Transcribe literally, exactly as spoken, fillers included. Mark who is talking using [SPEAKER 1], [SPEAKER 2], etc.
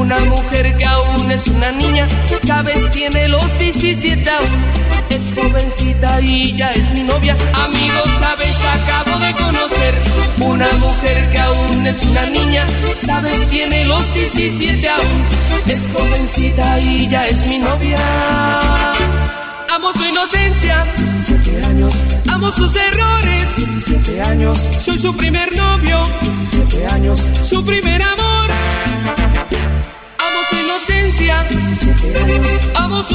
[SPEAKER 1] Una mujer que aún es una niña, sabes, tiene los diecisiete aún. Es jovencita y ya es mi novia. Amigos, sabes, acabo de conocer una mujer que aún es una niña, sabes, tiene los diecisiete aún. Es jovencita y ya es mi novia. Amo su inocencia, diecisiete años. Amo sus errores, diecisiete años. Soy su primer novio, diecisiete años. Su primer amor. Amo su inocencia, diecisiete años. Amo su